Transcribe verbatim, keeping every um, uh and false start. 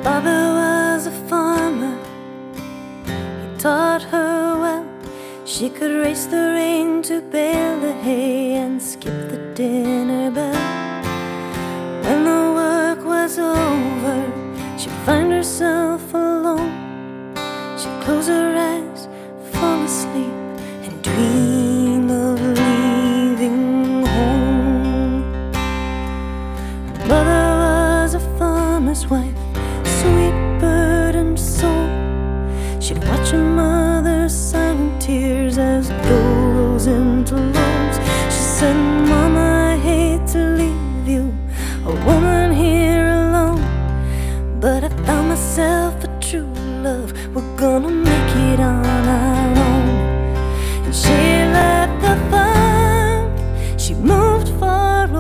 Father was a farmer, he taught her well. She could race the rain to bale the hay and skip the dinner bell. When the work was over, she'd find herself alone. She'd close her eyes, fall asleep, and dream of leaving home. Her mother was a farmer's wife, sweet bird and soul. She'd watch her mother's silent tears as though